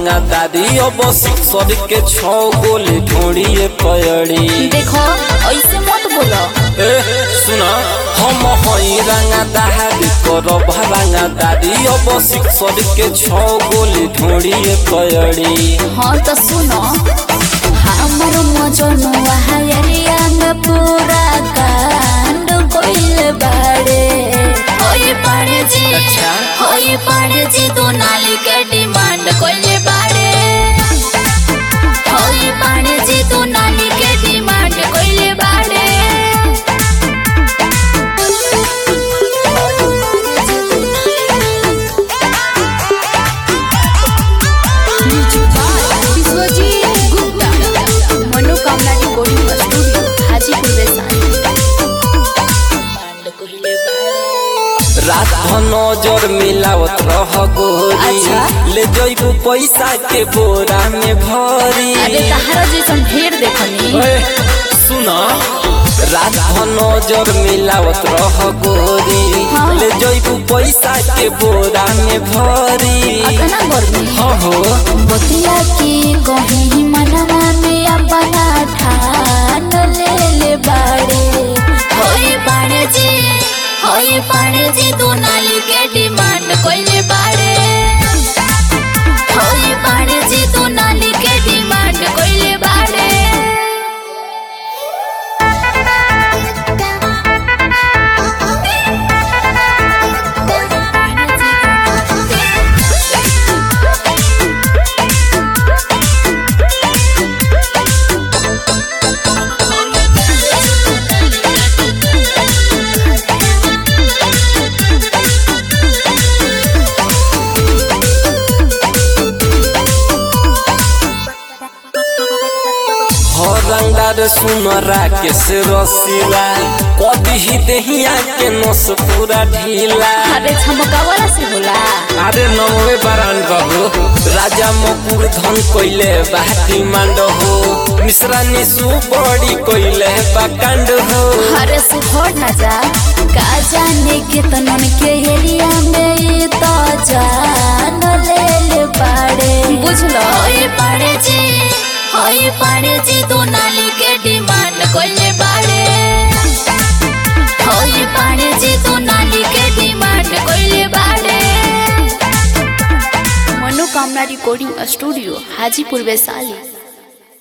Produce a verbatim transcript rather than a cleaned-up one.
रंगा दादी अब सिक्सर के छौ गोली ढोड़िए पयड़ी। देखो ऐसे मत बोलो। ए सुना हम हई रंगा दादी करब रंगा दादी अब सिक्सर के छौ गोली ढोड़िए पयड़ी। हाँ तो सुनो हमर मजनुआ हरिया में पूरा कांड कोइल बाड़े होई पाड़े जी। अच्छा होई पाड़े जी तो नाली के डिमांड कोइल बाड़े होई पाड़े जी तो नाली के डिमांड कोइल बाड़े। रात नजर मिलावत रह गोरी। अच्छा? ले जइबू पैसा के बोरा में भरी। अरे तहरा जैसन ढेर देखनी। सुना रात नजर मिलावत रह गोरी। हाँ? ले जइबू पैसा के बोरा में भरी। अतना गर्मी हाँ हो बतिया की कहीं मनवा में अपना ठान ले ले बाड़े होई पाड़े जी होई पाड़े जी तो नाली के डिमांड कोइले बाड़े होई पाड़े जी तो नाली के डिमांड कोइले बाड़े। रंगदार सुनरा के से रसीला कभी ही दहिया के नस पूरा ढीला। अरे छमकावला से होला। अरे नमवे बरान बाबू राजा मकुर धन कोइले बाटी मांड हो। मिश्रा निसु बड़ी कोइले बाकांड हो। अरे सुखोड़ न जा का जाने के तनन के एरिया में तो जान ले ले बाड़े बुझलो होई पाड़े जी होई पाड़े जी तो नाली के डिमांड कोइले बाड़े होई पाड़े जी तो नाली के डिमांड कोइले बाड़े। मनोकामना रिकॉर्डिंग स्टूडियो हाजीपुर वैशाली।